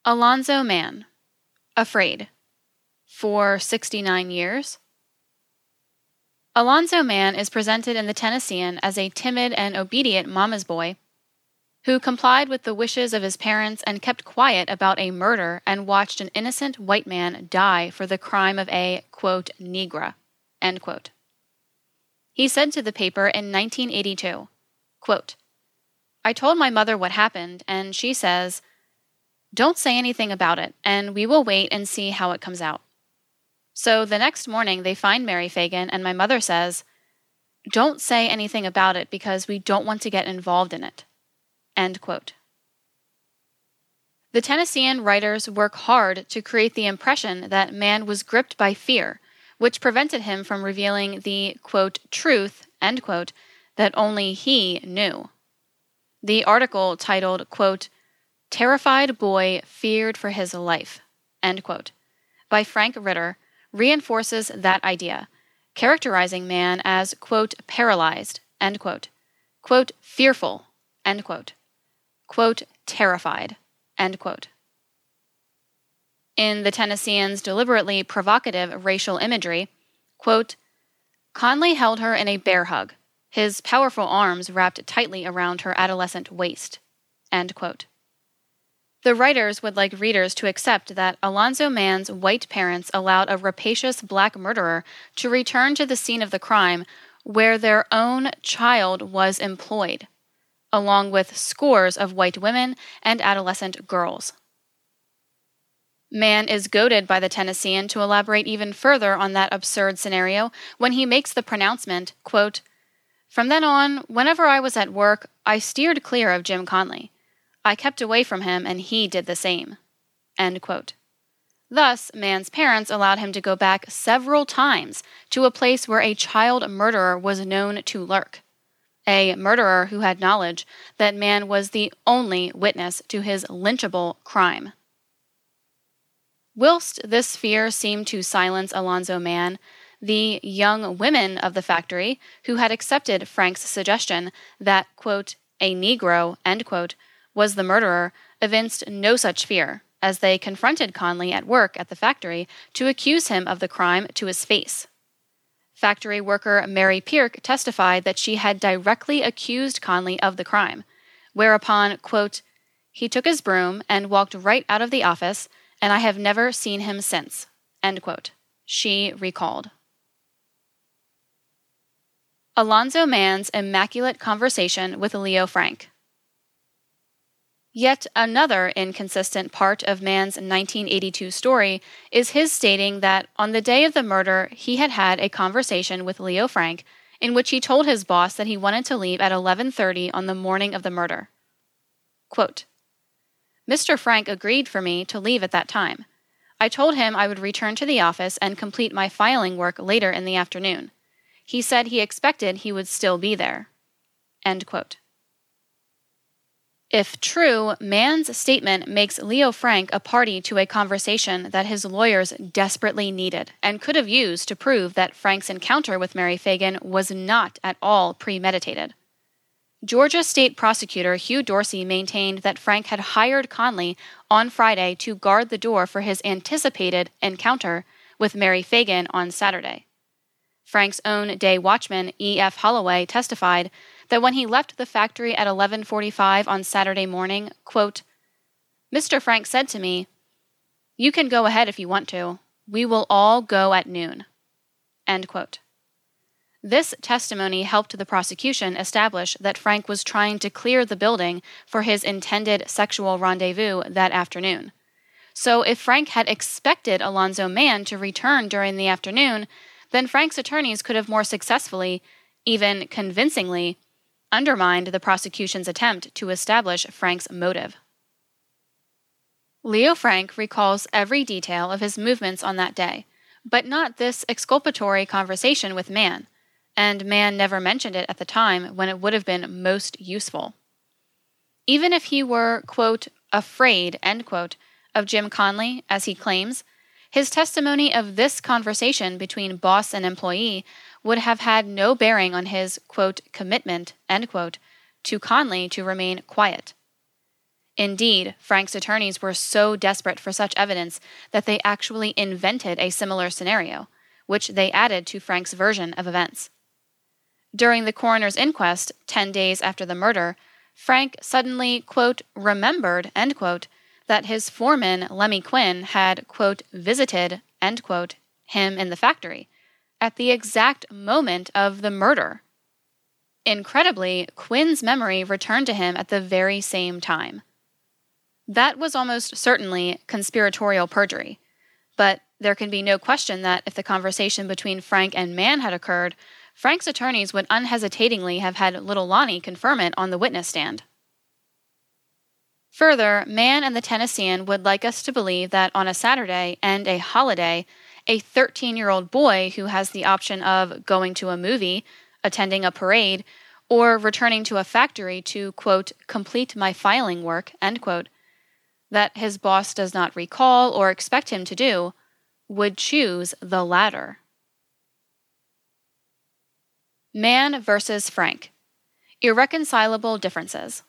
Alonzo Mann, Afraid, for 69 years. Alonzo Mann is presented in the Tennessean as a timid and obedient mama's boy who complied with the wishes of his parents and kept quiet about a murder and watched an innocent white man die for the crime of a, quote, negra, end quote. He said to the paper in 1982, quote, I told my mother what happened, and she says, don't say anything about it, and we will wait and see how it comes out. So the next morning they find Mary Fagan, and my mother says, don't say anything about it because we don't want to get involved in it. End quote. The Tennessean writers work hard to create the impression that Mann was gripped by fear, which prevented him from revealing the, quote, truth, end quote, that only he knew. The article titled, quote, Terrified Boy Feared for His Life, end quote, by Frank Ritter, reinforces that idea, characterizing Mann as, quote, paralyzed, end quote, fearful, end quote, terrified, end quote. In the Tennessean's deliberately provocative racial imagery, quote, Conley held her in a bear hug, his powerful arms wrapped tightly around her adolescent waist, end quote. The writers would like readers to accept that Alonzo Mann's white parents allowed a rapacious black murderer to return to the scene of the crime where their own child was employed, along with scores of white women and adolescent girls. Mann is goaded by the Tennessean to elaborate even further on that absurd scenario when he makes the pronouncement, quote, From then on, whenever I was at work, I steered clear of Jim Conley. I kept away from him and he did the same. End quote. Thus, Mann's parents allowed him to go back several times to a place where a child murderer was known to lurk. A murderer who had knowledge that Mann was the only witness to his lynchable crime. Whilst this fear seemed to silence Alonzo Mann, the young women of the factory, who had accepted Frank's suggestion that, quote, a Negro, end quote, was the murderer, evinced no such fear, as they confronted Conley at work at the factory to accuse him of the crime to his face. Factory worker Mary Pierk testified that she had directly accused Conley of the crime, whereupon, quote, he took his broom and walked right out of the office, and I have never seen him since, end quote, she recalled. Alonzo Mann's immaculate conversation with Leo Frank. Yet another inconsistent part of Mann's 1982 story is his stating that on the day of the murder he had had a conversation with Leo Frank in which he told his boss that he wanted to leave at 11:30 on the morning of the murder. Quote, Mr. Frank agreed for me to leave at that time. I told him I would return to the office and complete my filing work later in the afternoon. He said he expected he would still be there. End quote. If true, Mann's statement makes Leo Frank a party to a conversation that his lawyers desperately needed and could have used to prove that Frank's encounter with Mary Fagan was not at all premeditated. Georgia State Prosecutor Hugh Dorsey maintained that Frank had hired Conley on Friday to guard the door for his anticipated encounter with Mary Fagan on Saturday. Frank's own day watchman, E.F. Holloway, testified that when he left the factory at 11:45 on Saturday morning, quote, Mr. Frank said to me, you can go ahead if you want to. We will all go at noon. End quote. This testimony helped the prosecution establish that Frank was trying to clear the building for his intended sexual rendezvous that afternoon. So if Frank had expected Alonzo Mann to return during the afternoon, then Frank's attorneys could have more successfully, even convincingly, undermined the prosecution's attempt to establish Frank's motive. Leo Frank recalls every detail of his movements on that day, but not this exculpatory conversation with Mann, and Mann never mentioned it at the time when it would have been most useful. Even if he were, quote, afraid, end quote, of Jim Conley, as he claims, his testimony of this conversation between boss and employee would have had no bearing on his, quote, commitment, end quote, to Conley to remain quiet. Indeed, Frank's attorneys were so desperate for such evidence that they actually invented a similar scenario, which they added to Frank's version of events. During the coroner's inquest, 10 days after the murder, Frank suddenly, quote, remembered, end quote, that his foreman, Lemmy Quinn, had, quote, visited, end quote, him in the factory at the exact moment of the murder. Incredibly, Quinn's memory returned to him at the very same time. That was almost certainly conspiratorial perjury, but there can be no question that if the conversation between Frank and Mann had occurred, Frank's attorneys would unhesitatingly have had little Lonnie confirm it on the witness stand. Further, Mann and the Tennessean would like us to believe that on a Saturday and a holiday, a 13-year-old boy who has the option of going to a movie, attending a parade, or returning to a factory to, quote, complete my filing work, end quote, that his boss does not recall or expect him to do, would choose the latter. Mann versus Frank. Irreconcilable differences.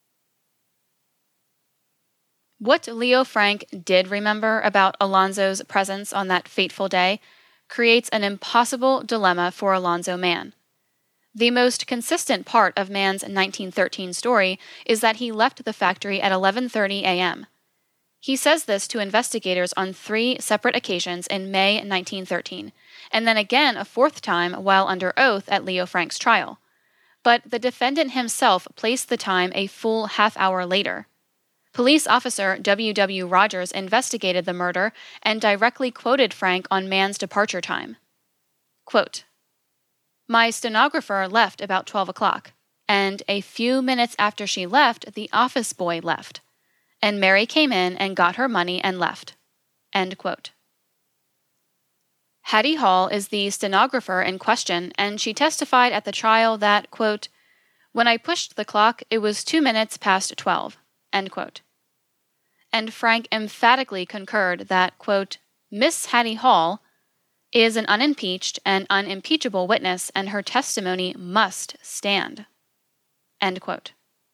What Leo Frank did remember about Alonzo's presence on that fateful day creates an impossible dilemma for Alonzo Mann. The most consistent part of Mann's 1913 story is that he left the factory at 11:30 a.m. He says this to investigators on 3 separate occasions in May 1913, and then again a 4th time while under oath at Leo Frank's trial. But the defendant himself placed the time a full half-hour later. Police officer W. W. Rogers investigated the murder and directly quoted Frank on Mann's departure time. Quote, "My stenographer left about 12 o'clock, and a few minutes after she left, the office boy left, and Mary came in and got her money and left." End quote. Hattie Hall is the stenographer in question, and she testified at the trial that, quote, "When I pushed the clock, it was 2 minutes past 12, end quote. And Frank emphatically concurred that, quote, "Miss Hattie Hall is an unimpeached and unimpeachable witness, and her testimony must stand." End quote.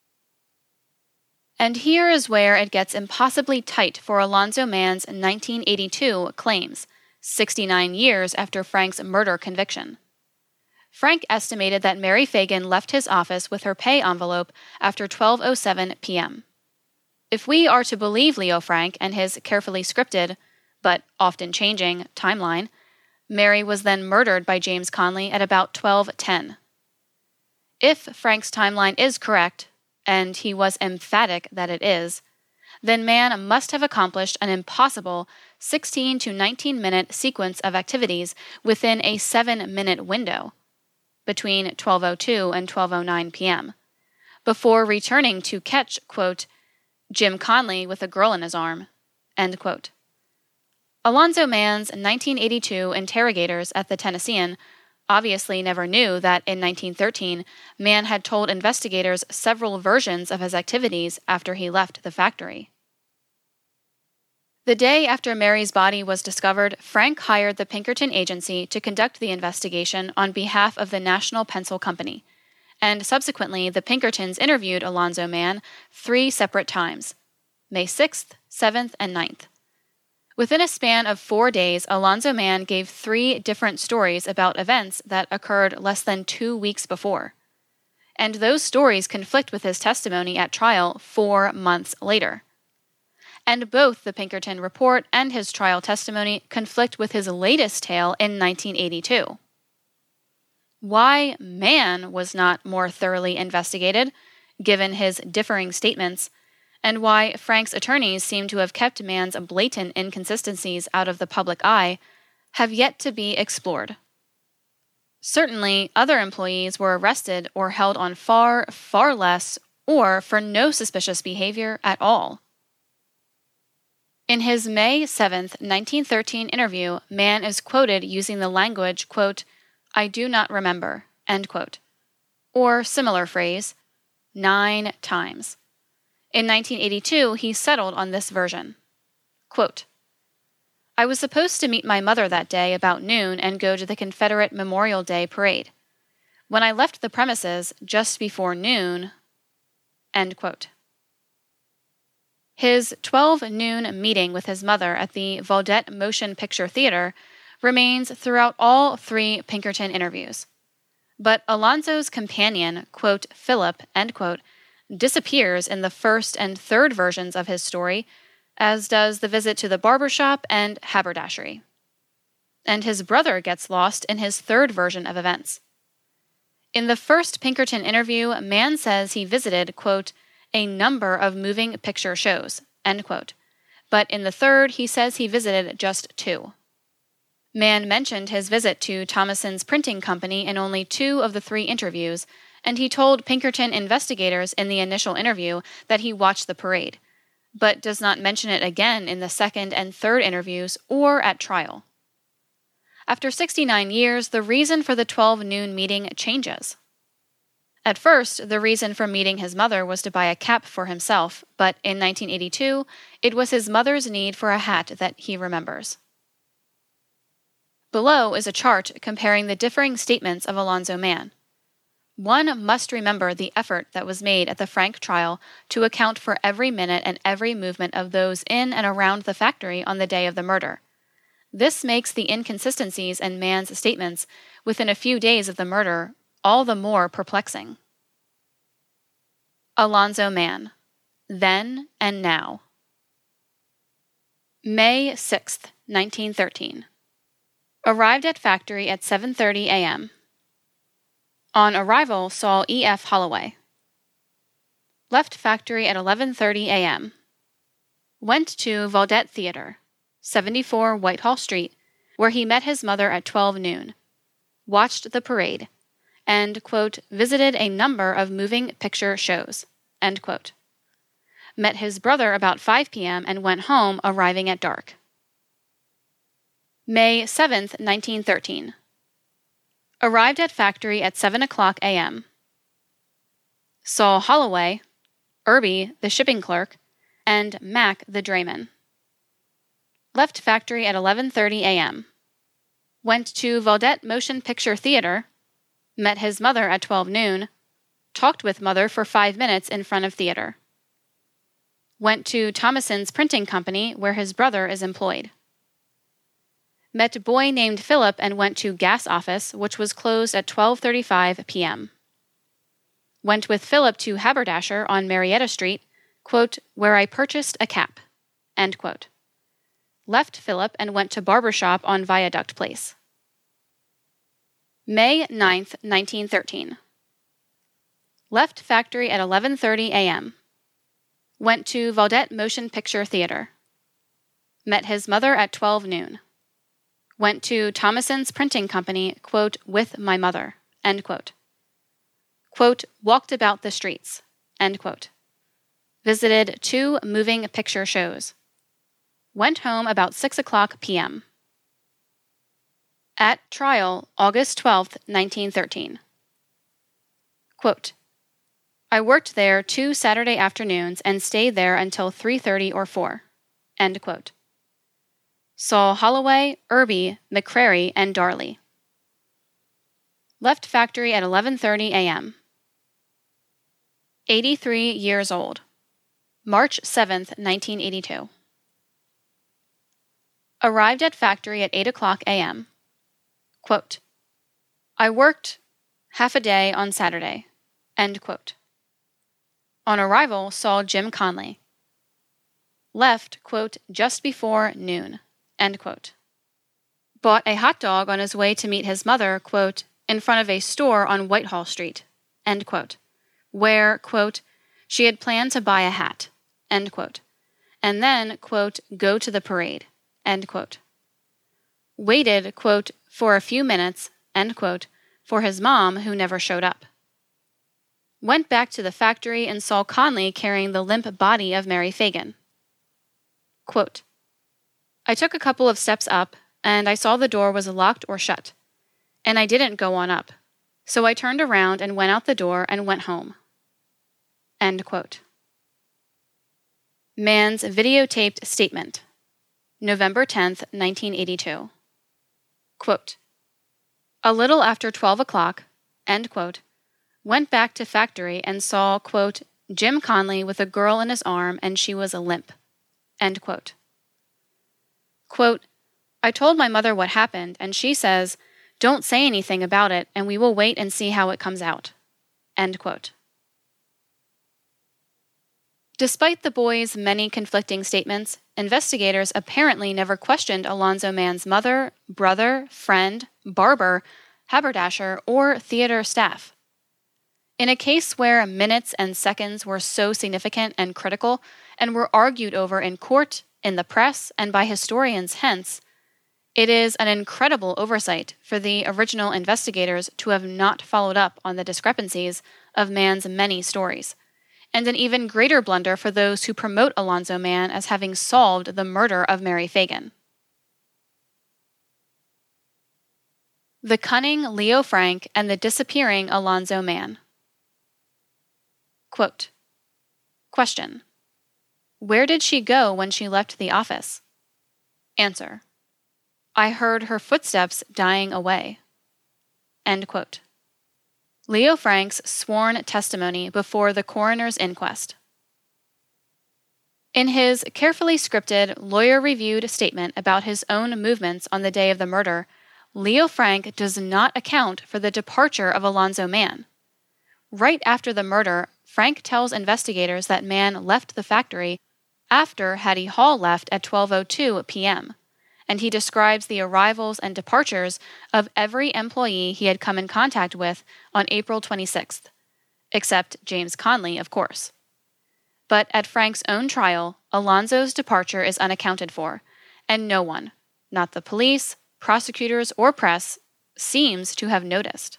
And here is where it gets impossibly tight for Alonzo Mann's 1982 claims, 69 years after Frank's murder conviction. Frank estimated that Mary Fagan left his office with her pay envelope after 12:07 p.m. If we are to believe Leo Frank and his carefully scripted, but often changing, timeline, Mary was then murdered by James Conley at about 12:10. If Frank's timeline is correct, and he was emphatic that it is, then Mann must have accomplished an impossible 16 to 19-minute sequence of activities within a 7-minute window, between 12:02 and 12:09 p.m., before returning to catch, quote, "Jim Conley with a girl in his arm," end quote. Alonzo Mann's 1982 interrogators at the Tennessean obviously never knew that in 1913, Mann had told investigators several versions of his activities after he left the factory. The day after Mary's body was discovered, Frank hired the Pinkerton Agency to conduct the investigation on behalf of the National Pencil Company, and subsequently the Pinkertons interviewed Alonzo Mann 3 separate times, May 6th, 7th, and 9th. Within a span of 4 days, Alonzo Mann gave 3 different stories about events that occurred less than 2 weeks before. And those stories conflict with his testimony at trial 4 months later. And both the Pinkerton report and his trial testimony conflict with his latest tale in 1982. Why Mann was not more thoroughly investigated, given his differing statements, and why Frank's attorneys seem to have kept Mann's blatant inconsistencies out of the public eye, have yet to be explored. Certainly, other employees were arrested or held on far, far less, or for no suspicious behavior at all. In his May 7, 1913 interview, Mann is quoted using the language, quote, "I do not remember," end quote, or similar phrase, 9 times. In 1982, he settled on this version. Quote, "I was supposed to meet my mother that day about noon and go to the Confederate Memorial Day parade. When I left the premises just before noon," end quote. His 12 noon meeting with his mother at the Vaudette Motion Picture Theater remains throughout all 3 Pinkerton interviews. But Alonzo's companion, quote, Philip, end quote, disappears in the first and third versions of his story, as does the visit to the barbershop and haberdashery. And his brother gets lost in his third version of events. In the first Pinkerton interview, Mann says he visited, quote, a number of moving picture shows, end quote. But in the third, he says he visited just 2. Mann mentioned his visit to Thomason's printing company in only 2 of the 3 interviews, and he told Pinkerton investigators in the initial interview that he watched the parade, but does not mention it again in the second and third interviews or at trial. After 69 years, the reason for the 12 noon meeting changes. At first, the reason for meeting his mother was to buy a cap for himself, but in 1982, it was his mother's need for a hat that he remembers. Below is a chart comparing the differing statements of Alonzo Mann. One must remember the effort that was made at the Frank trial to account for every minute and every movement of those in and around the factory on the day of the murder. This makes the inconsistencies in Mann's statements within a few days of the murder all the more perplexing. Alonzo Mann, Then and Now. May 6, 1913. Arrived at factory at 7:30 a.m. On arrival, saw E.F. Holloway. Left factory at 11:30 a.m. Went to Vaudette Theater, 74 Whitehall Street, where he met his mother at 12 noon. Watched the parade, and, quote, visited a number of moving picture shows, end quote. Met his brother about 5 p.m. and went home, arriving at dark. May 7, 1913. Arrived at factory at 7 o'clock a.m. Saw Holloway, Irby, the shipping clerk, and Mack, the drayman. Left factory at 11:30 a.m. Went to Vaudette Motion Picture Theater, met his mother at 12 noon, talked with mother for 5 minutes in front of theater. Went to Thomason's printing company where his brother is employed. Met boy named Philip and went to gas office, which was closed at 12:35 p.m. Went with Philip to Haberdasher on Marietta Street, quote, where I purchased a cap, end quote. Left Philip and went to barbershop on Viaduct Place. May 9, 1913. Left factory at 11:30 a.m. Went to Vaudette Motion Picture Theater. Met his mother at 12 noon. Went to Thomason's printing company, quote, with my mother, end quote. Quote, walked about the streets, end quote. Visited 2 moving picture shows. Went home about 6 o'clock p.m. At trial, August 12, 1913. Quote, I worked there 2 Saturday afternoons and stayed there until 3:30 or 4, end quote. Saw Holloway, Irby, McCrary, and Darley. Left factory at 11:30 a.m. 83 years old. March 7, 1982. Arrived at factory at 8 o'clock a.m. Quote, I worked half a day on Saturday, end quote. On arrival, saw Jim Conley. Left, quote, just before noon, end quote. Bought a hot dog on his way to meet his mother, quote, in front of a store on Whitehall Street, end quote, where, quote, she had planned to buy a hat, end quote, and then, quote, go to the parade, end quote. Waited, quote, for a few minutes, end quote, for his mom, who never showed up. Went back to the factory and saw Conley carrying the limp body of Mary Fagan. Quote, I took a couple of steps up, and I saw the door was locked or shut, and I didn't go on up, so I turned around and went out the door and went home. End quote. Mann's videotaped statement, November 10, 1982. Quote, a little after 12 o'clock, end quote, went back to factory and saw, quote, Jim Conley with a girl in his arm and she was limp. End quote. Quote, I told my mother what happened and she says, don't say anything about it and we will wait and see how it comes out. End quote. Despite the boy's many conflicting statements, investigators apparently never questioned Alonzo Mann's mother, brother, friend, barber, haberdasher, or theater staff. In a case where minutes and seconds were so significant and critical and were argued over in court, in the press, and by historians hence, it is an incredible oversight for the original investigators to have not followed up on the discrepancies of Mann's many stories, and an even greater blunder for those who promote Alonzo Mann as having solved the murder of Mary Fagan. The cunning Leo Frank and the disappearing Alonzo Mann. Quote, question. Where did she go when she left the office? Answer. I heard her footsteps dying away. End quote. Leo Frank's sworn testimony before the coroner's inquest. In his carefully scripted, lawyer-reviewed statement about his own movements on the day of the murder, Leo Frank does not account for the departure of Alonzo Mann. Right after the murder, Frank tells investigators that Mann left the factory after Hattie Hall left at 12:02 p.m., and he describes the arrivals and departures of every employee he had come in contact with on April 26th, except James Conley, of course. But at Frank's own trial, Alonzo's departure is unaccounted for, and no one, not the police, prosecutors, or press, seems to have noticed.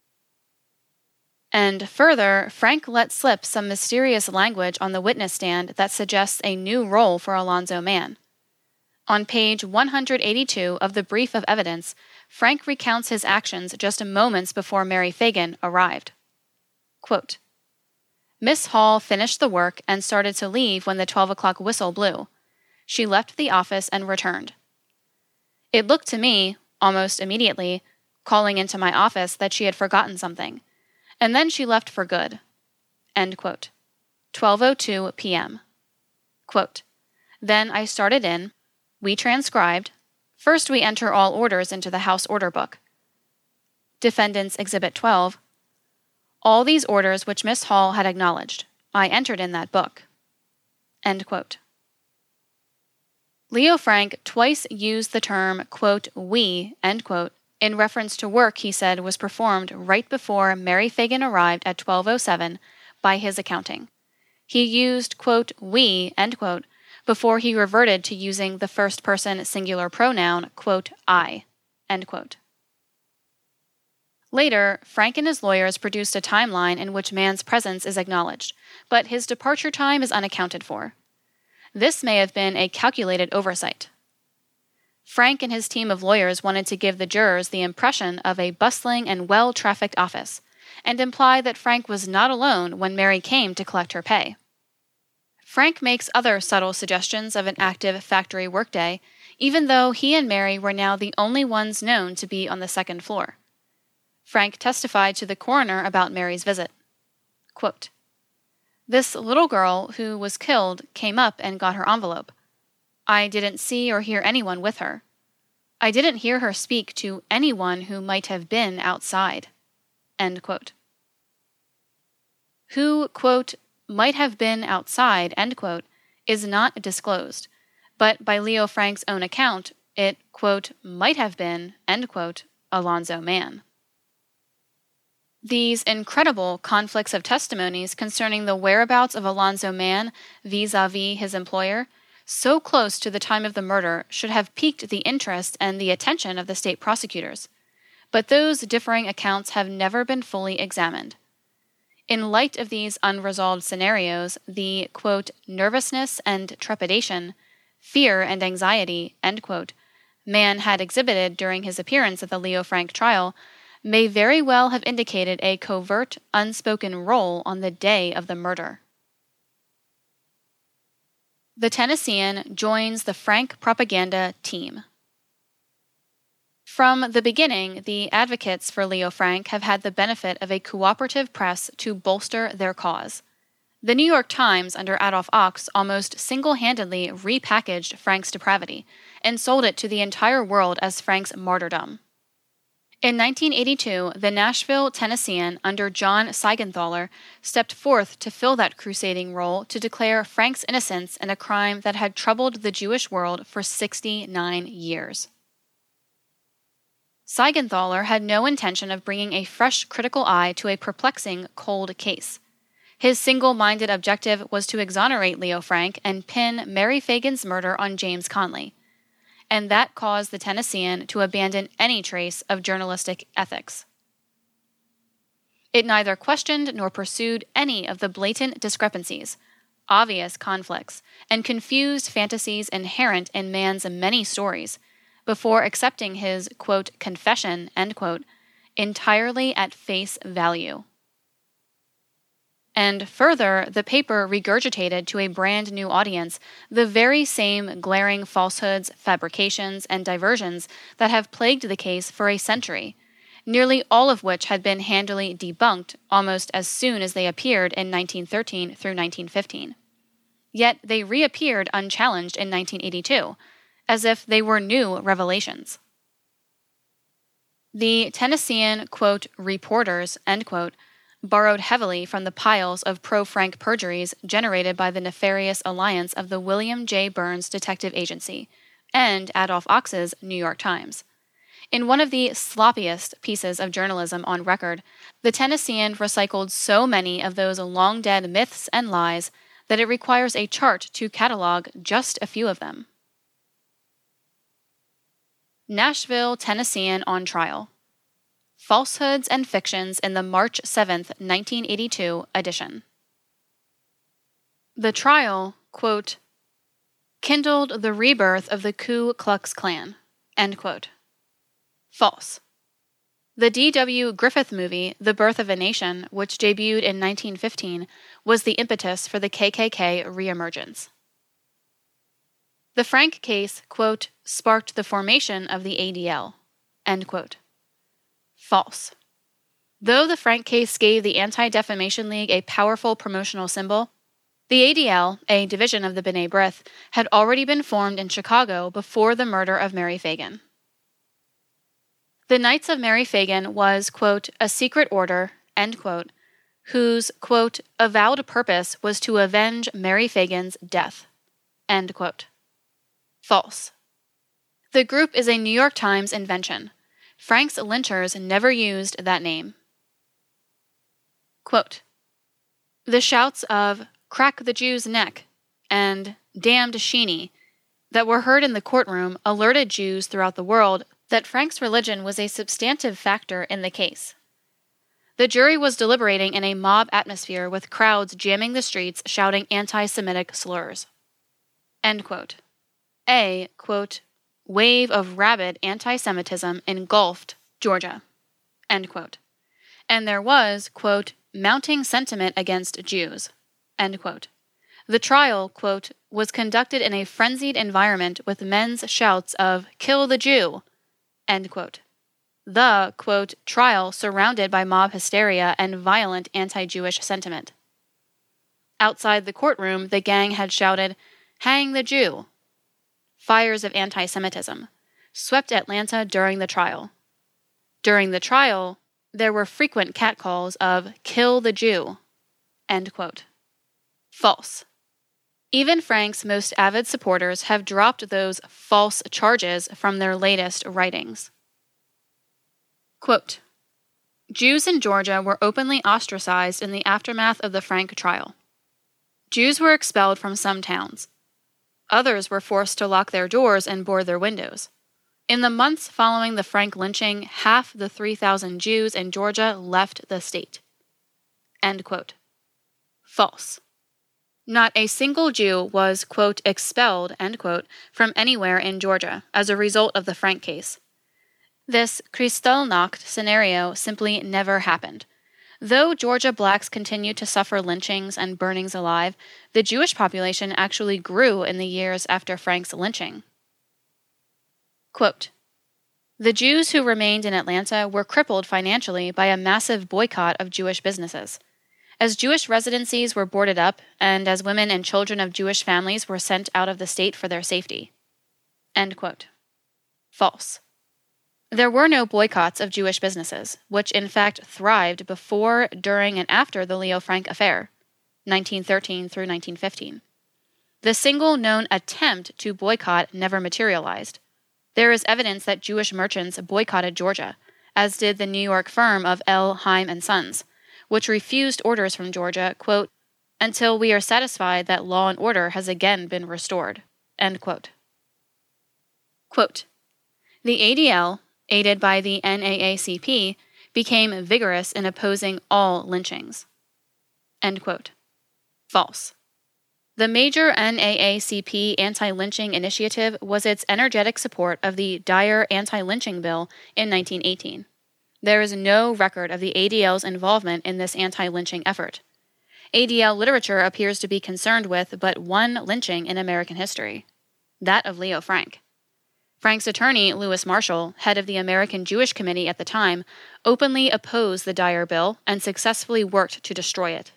And further, Frank let slip some mysterious language on the witness stand that suggests a new role for Alonzo Mann. On page 182 of the Brief of Evidence, Frank recounts his actions just moments before Mary Fagan arrived. Quote, Miss Hall finished the work and started to leave when the 12 o'clock whistle blew. She left the office and returned. It looked to me, almost immediately, calling into my office that she had forgotten something, and then she left for good. End quote. 12:02 p.m. Quote, Then I started in. We transcribed. First we enter all orders into the House Order Book. Defendant's Exhibit 12. All these orders which Miss Hall had acknowledged, I entered in that book. End quote. Leo Frank twice used the term, quote, we, end quote, in reference to work he said was performed right before Mary Fagan arrived at 12:07 by his accounting. He used, quote, we, end quote, before he reverted to using the first-person singular pronoun, quote, I, end quote. Later, Frank and his lawyers produced a timeline in which Mann's presence is acknowledged, but his departure time is unaccounted for. This may have been a calculated oversight. Frank and his team of lawyers wanted to give the jurors the impression of a bustling and well-trafficked office, and imply that Frank was not alone when Mary came to collect her pay. Frank makes other subtle suggestions of an active factory workday, even though he and Mary were now the only ones known to be on the second floor. Frank testified to the coroner about Mary's visit. Quote, This little girl who was killed came up and got her envelope. I didn't see or hear anyone with her. I didn't hear her speak to anyone who might have been outside. End quote. Who, quote, might have been outside, end quote, is not disclosed, but by Leo Frank's own account, it, quote, might have been, end quote, Alonzo Mann. These incredible conflicts of testimonies concerning the whereabouts of Alonzo Mann vis-a-vis his employer, so close to the time of the murder, should have piqued the interest and the attention of the state prosecutors. But those differing accounts have never been fully examined. In light of these unresolved scenarios, the, quote, nervousness and trepidation, fear and anxiety, end quote, Mann had exhibited during his appearance at the Leo Frank trial may very well have indicated a covert, unspoken role on the day of the murder. The Tennessean joins the Frank propaganda team. From the beginning, the advocates for Leo Frank have had the benefit of a cooperative press to bolster their cause. The New York Times, under Adolph Ochs, almost single-handedly repackaged Frank's depravity and sold it to the entire world as Frank's martyrdom. In 1982, the Nashville Tennessean, under John Seigenthaler, stepped forth to fill that crusading role to declare Frank's innocence in a crime that had troubled the Jewish world for 69 years. Seigenthaler had no intention of bringing a fresh critical eye to a perplexing cold case. His single-minded objective was to exonerate Leo Frank and pin Mary Fagan's murder on James Conley, and that caused the Tennessean to abandon any trace of journalistic ethics. It neither questioned nor pursued any of the blatant discrepancies, obvious conflicts, and confused fantasies inherent in man's many stories, before accepting his, quote, confession, end quote, entirely at face value. And further, the paper regurgitated to a brand new audience the very same glaring falsehoods, fabrications, and diversions that have plagued the case for a century, nearly all of which had been handily debunked almost as soon as they appeared in 1913 through 1915. Yet they reappeared unchallenged in 1982, as if they were new revelations. The Tennessean, quote, reporters, end quote, borrowed heavily from the piles of pro-Frank perjuries generated by the nefarious alliance of the William J. Burns Detective Agency and Adolph Ochs's New York Times. In one of the sloppiest pieces of journalism on record, the Tennessean recycled so many of those long-dead myths and lies that it requires a chart to catalog just a few of them. Nashville Tennessean on Trial. Falsehoods and Fictions in the March 7, 1982 edition. The trial, quote, kindled the rebirth of the Ku Klux Klan, end quote. False. The D.W. Griffith movie, The Birth of a Nation, which debuted in 1915, was the impetus for the KKK reemergence. The Frank case, quote, sparked the formation of the ADL, end quote. False. Though the Frank case gave the Anti-Defamation League a powerful promotional symbol, the ADL, a division of the B'nai B'rith, had already been formed in Chicago before the murder of Mary Fagan. The Knights of Mary Fagan was, quote, a secret order, end quote, whose, quote, avowed purpose was to avenge Mary Fagan's death, end quote. False. The group is a New York Times invention. Frank's lynchers never used that name. Quote, the shouts of "Crack the Jew's neck" and "Damned Sheeny" that were heard in the courtroom alerted Jews throughout the world that Frank's religion was a substantive factor in the case. The jury was deliberating in a mob atmosphere with crowds jamming the streets shouting anti-Semitic slurs. End quote. A, quote, wave of rabid anti-Semitism engulfed Georgia, end quote. And there was, quote, mounting sentiment against Jews, end quote. The trial, quote, was conducted in a frenzied environment with men's shouts of "Kill the Jew," end quote. The, quote, trial surrounded by mob hysteria and violent anti-Jewish sentiment. Outside the courtroom, the gang had shouted, "Hang the Jew." Fires of anti-Semitism swept Atlanta during the trial. During the trial, there were frequent catcalls of "Kill the Jew," end quote. False. Even Frank's most avid supporters have dropped those false charges from their latest writings. Quote, Jews in Georgia were openly ostracized in the aftermath of the Frank trial. Jews were expelled from some towns. Others were forced to lock their doors and board their windows. In the months following the Frank lynching, half the 3,000 Jews in Georgia left the state. End quote. False. Not a single Jew was, quote, expelled, end quote, from anywhere in Georgia as a result of the Frank case. This Kristallnacht scenario simply never happened. Though Georgia blacks continued to suffer lynchings and burnings alive, the Jewish population actually grew in the years after Frank's lynching. Quote, the Jews who remained in Atlanta were crippled financially by a massive boycott of Jewish businesses. as Jewish residencies were boarded up and as women and children of Jewish families were sent out of the state for their safety. End quote. False. There were no boycotts of Jewish businesses, which in fact thrived before, during, and after the Leo Frank affair, 1913 through 1915. The single known attempt to boycott never materialized. There is evidence that Jewish merchants boycotted Georgia, as did the New York firm of L. Heim & Sons, which refused orders from Georgia, quote, until we are satisfied that law and order has again been restored, end quote. Quote, the ADL, aided by the NAACP, became vigorous in opposing all lynchings. End quote. False. The major NAACP anti-lynching initiative was its energetic support of the Dyer anti-lynching bill in 1918. There is no record of the ADL's involvement in this anti-lynching effort. ADL literature appears to be concerned with but one lynching in American history, that of Leo Frank. Frank's attorney, Lewis Marshall, head of the American Jewish Committee at the time, openly opposed the Dyer bill and successfully worked to destroy it.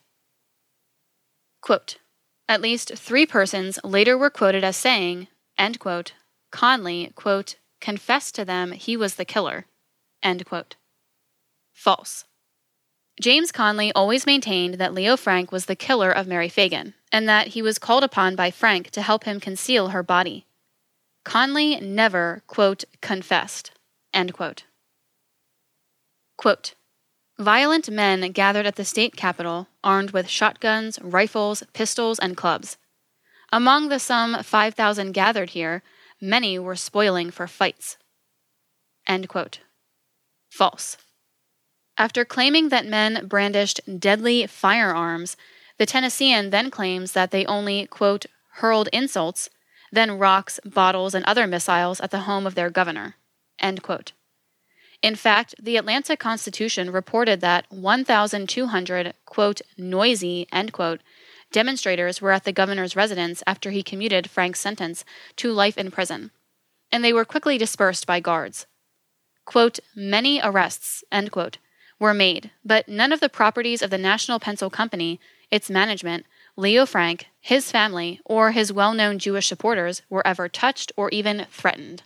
Quote, at least 3 persons later were quoted as saying, end quote, Conley, quote, confessed to them he was the killer, end quote. False. James Conley always maintained that Leo Frank was the killer of Mary Fagan, and that he was called upon by Frank to help him conceal her body. Conley never, quote, confessed, end quote. Quote, violent men gathered at the state capitol, armed with shotguns, rifles, pistols, and clubs. Among the some 5,000 gathered here, many were spoiling for fights. End quote. False. After claiming that men brandished deadly firearms, the Tennessean then claims that they only, quote, hurled insults, then rocks, bottles, and other missiles at the home of their governor, end quote. In fact, the Atlanta Constitution reported that 1,200, quote, noisy, end quote, demonstrators were at the governor's residence after he commuted Frank's sentence to life in prison, and they were quickly dispersed by guards. Quote, many arrests, end quote, were made, but none of the properties of the National Pencil Company, its management, Leo Frank, his family, or his well-known Jewish supporters were ever touched or even threatened.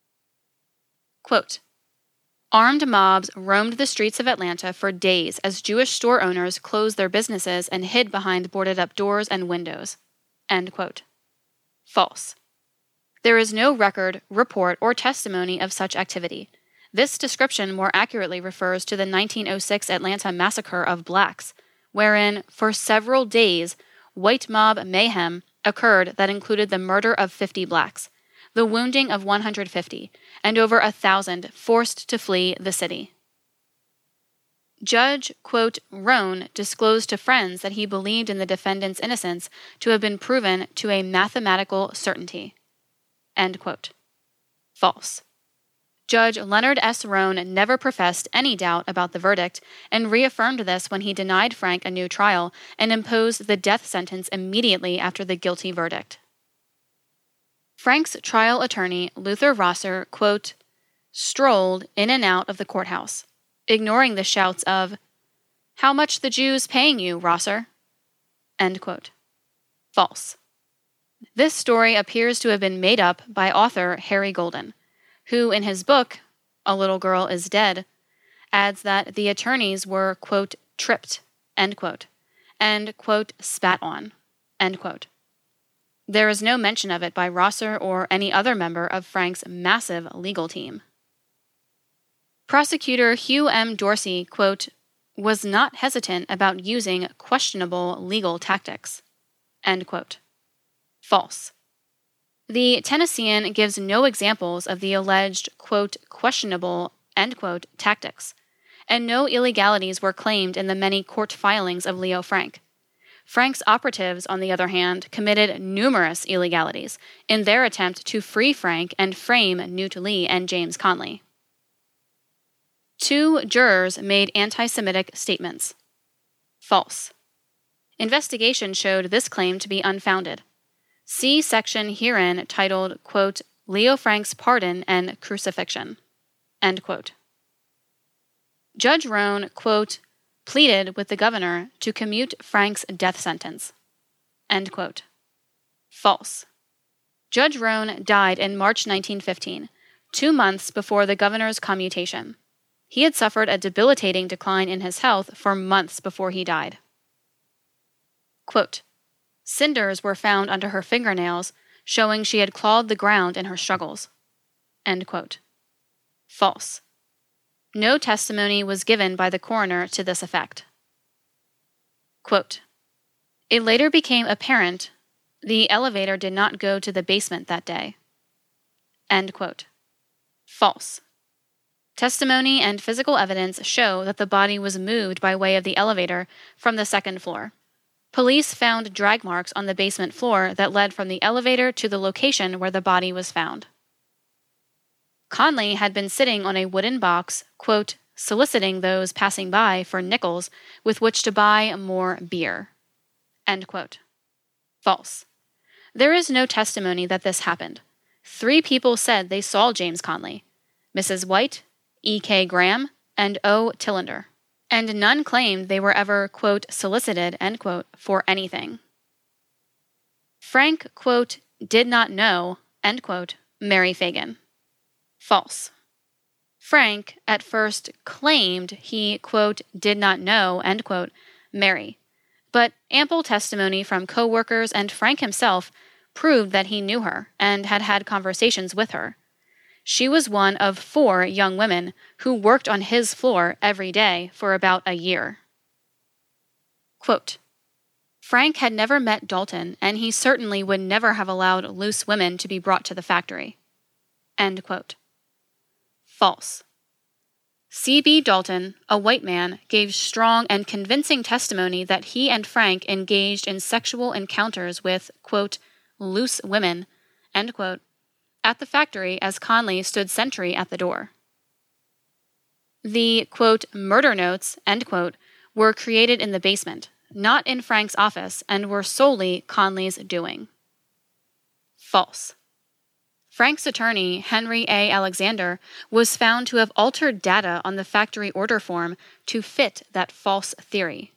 Quote, armed mobs roamed the streets of Atlanta for days as Jewish store owners closed their businesses and hid behind boarded-up doors and windows. End quote. False. There is no record, report, or testimony of such activity. This description more accurately refers to the 1906 Atlanta massacre of blacks, wherein, for several days, white mob mayhem occurred that included the murder of 50 blacks, the wounding of 150, and over 1,000 forced to flee the city. Judge, quote, Roan disclosed to friends that he believed in the defendant's innocence to have been proven to a mathematical certainty. End quote. False. Judge Leonard S. Roan never professed any doubt about the verdict and reaffirmed this when he denied Frank a new trial and imposed the death sentence immediately after the guilty verdict. Frank's trial attorney, Luther Rosser, quote, strolled in and out of the courthouse, ignoring the shouts of, how much the Jews paying you, Rosser? End quote. False. This story appears to have been made up by author Harry Golden, who in his book, A Little Girl is Dead, adds that the attorneys were, quote, tripped, end quote, and, quote, spat on, end quote. There is no mention of it by Rosser or any other member of Frank's massive legal team. Prosecutor Hugh M. Dorsey, quote, was not hesitant about using questionable legal tactics, end quote. False. The Tennessean gives no examples of the alleged, quote, questionable, end quote, tactics, and no illegalities were claimed in the many court filings of Leo Frank. Frank's operatives, on the other hand, committed numerous illegalities in their attempt to free Frank and frame Newt Lee and James Conley. 2 jurors made anti-Semitic statements. False. Investigation showed this claim to be unfounded. See section herein titled, quote, Leo Frank's Pardon and Crucifixion, end quote. Judge Roan, quote, pleaded with the governor to commute Frank's death sentence. End quote. False. Judge Roan died in March 1915, 2 months before the governor's commutation. He had suffered a debilitating decline in his health for months before he died. Quote, cinders were found under her fingernails, showing she had clawed the ground in her struggles. End quote. False. No testimony was given by the coroner to this effect. Quote, it later became apparent the elevator did not go to the basement that day. End quote. False. Testimony and physical evidence show that the body was moved by way of the elevator from the second floor. Police found drag marks on the basement floor that led from the elevator to the location where the body was found. Conley had been sitting on a wooden box, quote, soliciting those passing by for nickels with which to buy more beer. End quote. False. There is no testimony that this happened. 3 people said they saw James Conley: Mrs. White, E.K. Graham, and O. Tillender, and none claimed they were ever, quote, solicited, end quote, for anything. Frank, quote, did not know, end quote, Mary Fagan. False. Frank at first claimed he, quote, did not know, end quote, Mary, but ample testimony from co-workers and Frank himself proved that he knew her and had had conversations with her. She was one of 4 young women who worked on his floor every day for about a year. Quote, Frank had never met Dalton, and he certainly would never have allowed loose women to be brought to the factory. End quote. False. C.B. Dalton, a white man, gave strong and convincing testimony that he and Frank engaged in sexual encounters with, quote, loose women, end quote, at the factory as Conley stood sentry at the door. The, quote, murder notes, end quote, were created in the basement, not in Frank's office, and were solely Conley's doing. False. Frank's attorney, Henry A. Alexander, was found to have altered data on the factory order form to fit that false theory.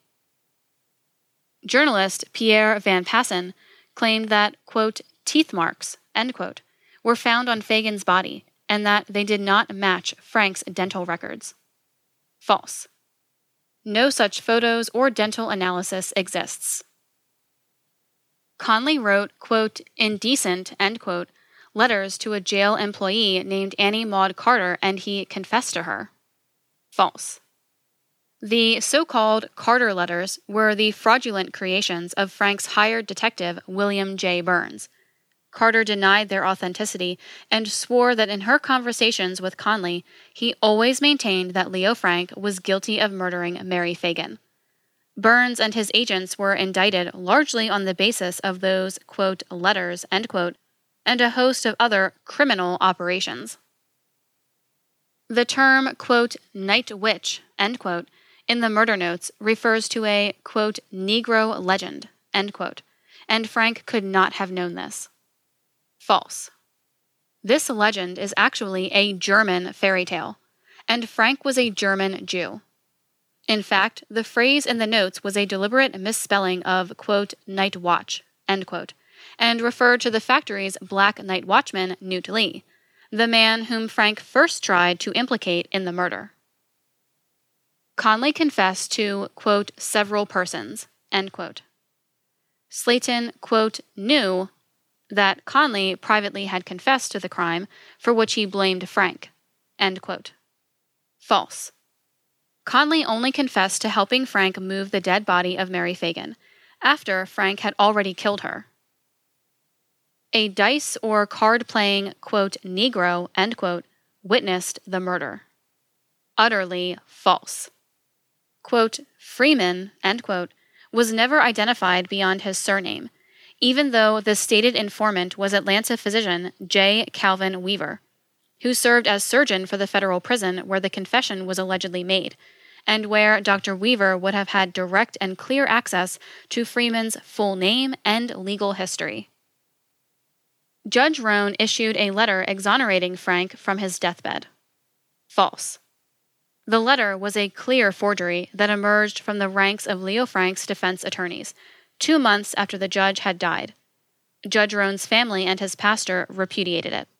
Journalist Pierre Van Passen claimed that, quote, teeth marks, end quote, were found on Fagan's body, and that they did not match Frank's dental records. False. No such photos or dental analysis exists. Conley wrote, quote, indecent, end quote, letters to a jail employee named Annie Maud Carter, and he confessed to her. False. The so-called Carter letters were the fraudulent creations of Frank's hired detective, William J. Burns. Carter denied their authenticity and swore that in her conversations with Conley, he always maintained that Leo Frank was guilty of murdering Mary Fagan. Burns and his agents were indicted largely on the basis of those, quote, letters, end quote, and a host of other criminal operations. The term, quote, night witch, end quote, in the murder notes refers to a, quote, Negro legend, end quote, and Frank could not have known this. False. This legend is actually a German fairy tale, and Frank was a German Jew. In fact, the phrase in the notes was a deliberate misspelling of, quote, night watch, end quote, and referred to the factory's black night watchman, Newt Lee, the man whom Frank first tried to implicate in the murder. Conley confessed to, quote, several persons, end quote. Slayton, quote, knew that Conley privately had confessed to the crime for which he blamed Frank, end quote. False. Conley only confessed to helping Frank move the dead body of Mary Fagan, after Frank had already killed her. A dice or card-playing, quote, Negro, end quote, witnessed the murder. Utterly false. Quote, Freeman, end quote, was never identified beyond his surname, even though the stated informant was Atlanta physician J. Calvin Weaver, who served as surgeon for the federal prison where the confession was allegedly made, and where Dr. Weaver would have had direct and clear access to Freeman's full name and legal history. Judge Roan issued a letter exonerating Frank from his deathbed. False. The letter was a clear forgery that emerged from the ranks of Leo Frank's defense attorneys, 2 months after the judge had died. Judge Rohn's family and his pastor repudiated it.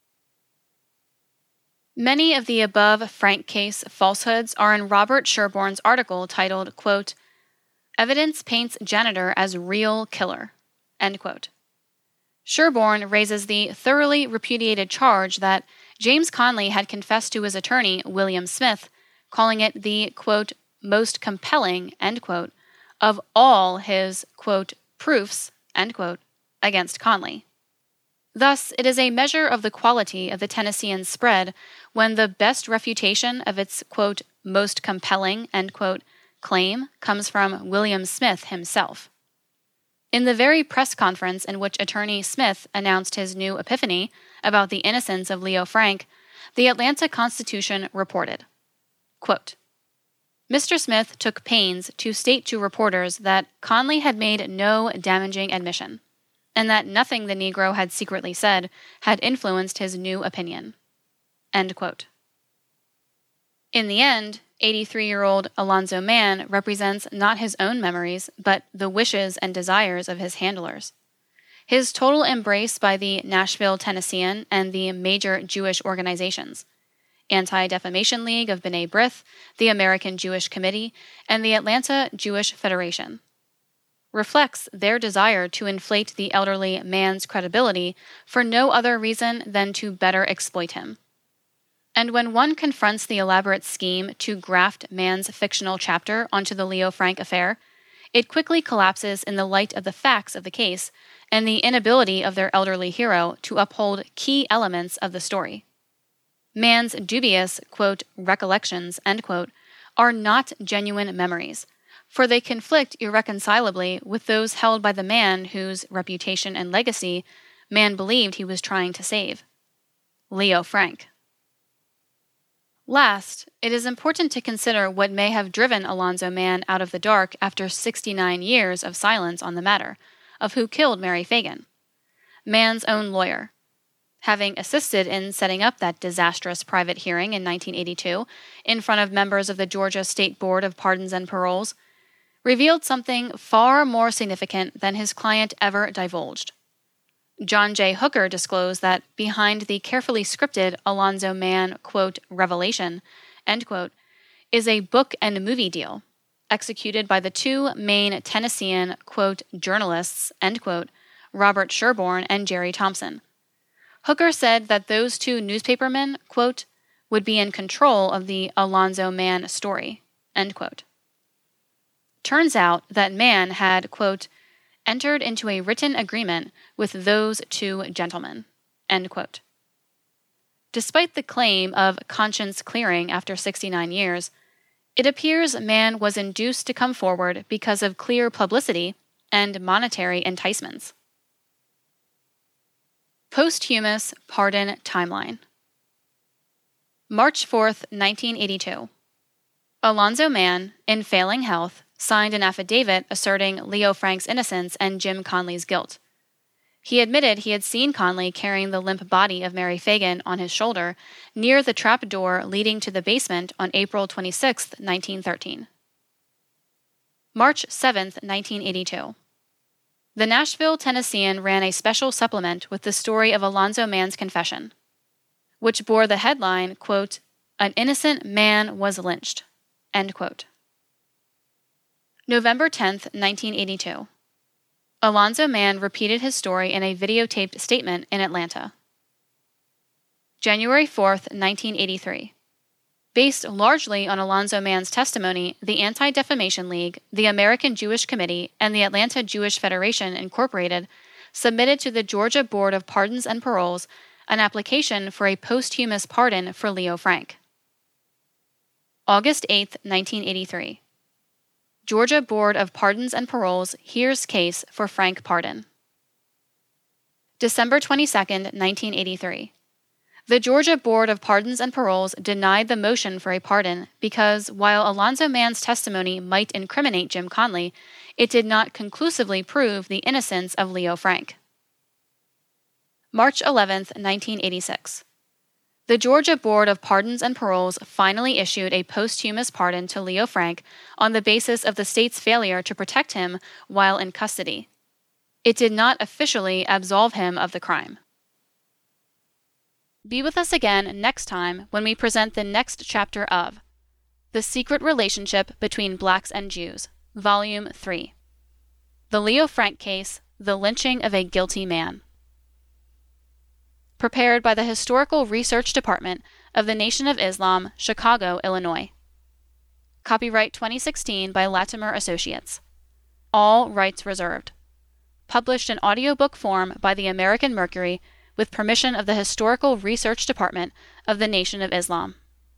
Many of the above Frank case falsehoods are in Robert Sherborne's article titled, quote, "Evidence Paints Janitor as Real Killer," end quote. Sherborne raises the thoroughly repudiated charge that James Conley had confessed to his attorney, William Smith, calling it the, quote, "most compelling," end quote, of all his, quote, "proofs," end quote, against Conley. Thus, it is a measure of the quality of the Tennessean spread when the best refutation of its, quote, "most compelling," end quote, claim comes from William Smith himself. In the very press conference in which Attorney Smith announced his new epiphany about the innocence of Leo Frank, the Atlanta Constitution reported, quote, "Mr. Smith took pains to state to reporters that Conley had made no damaging admission, and that nothing the Negro had secretly said had influenced his new opinion." End quote. In the end, 83-year-old Alonzo Mann represents not his own memories, but the wishes and desires of his handlers. His total embrace by the Nashville Tennessean and the major Jewish organizations, Anti-Defamation League of B'nai B'rith, the American Jewish Committee, and the Atlanta Jewish Federation, reflects their desire to inflate the elderly man's credibility for no other reason than to better exploit him. And when one confronts the elaborate scheme to graft Mann's fictional chapter onto the Leo Frank affair, it quickly collapses in the light of the facts of the case and the inability of their elderly hero to uphold key elements of the story. Mann's dubious, quote, "recollections," end quote, are not genuine memories, for they conflict irreconcilably with those held by the man whose reputation and legacy Mann believed he was trying to save, Leo Frank. Last, it is important to consider what may have driven Alonzo Mann out of the dark after 69 years of silence on the matter of who killed Mary Phagan. Mann's own lawyer, having assisted in setting up that disastrous private hearing in 1982 in front of members of the Georgia State Board of Pardons and Paroles, revealed something far more significant than his client ever divulged. John J. Hooker disclosed that behind the carefully scripted Alonzo Mann, quote, "revelation," end quote, is a book and movie deal executed by the two main Tennessean, quote, "journalists," end quote, Robert Sherborne and Jerry Thompson. Hooker said that those two newspapermen, quote, "would be in control of the Alonzo Mann story," end quote. Turns out that Mann had, quote, "entered into a written agreement with those two gentlemen," end quote. Despite the claim of conscience clearing after 69 years, it appears Mann was induced to come forward because of clear publicity and monetary enticements. Posthumous pardon timeline. March 4, 1982. Alonzo Mann, in failing health, signed an affidavit asserting Leo Frank's innocence and Jim Conley's guilt. He admitted he had seen Conley carrying the limp body of Mary Phagan on his shoulder near the trap door leading to the basement on April 26, 1913. March 7, 1982. The Nashville Tennessean ran a special supplement with the story of Alonzo Mann's confession, which bore the headline, quote, "An innocent man was lynched," end quote. November 10, 1982. Alonzo Mann repeated his story in a videotaped statement in Atlanta. January 4, 1983. Based largely on Alonzo Mann's testimony, the Anti-Defamation League, the American Jewish Committee, and the Atlanta Jewish Federation, Incorporated, submitted to the Georgia Board of Pardons and Paroles an application for a posthumous pardon for Leo Frank. August 8, 1983. Georgia Board of Pardons and Paroles hears case for Frank pardon. December 22, 1983. The Georgia Board of Pardons and Paroles denied the motion for a pardon because, while Alonzo Mann's testimony might incriminate Jim Conley, it did not conclusively prove the innocence of Leo Frank. March 11, 1986. The Georgia Board of Pardons and Paroles finally issued a posthumous pardon to Leo Frank on the basis of the state's failure to protect him while in custody. It did not officially absolve him of the crime. Be with us again next time when we present the next chapter of The Secret Relationship Between Blacks and Jews, Volume 3. The Leo Frank Case, The Lynching of a Guilty Man. Prepared by the Historical Research Department of the Nation of Islam, Chicago, Illinois. Copyright 2016 by Latimer Associates. All rights reserved. Published in audiobook form by the American Mercury with permission of the Historical Research Department of the Nation of Islam.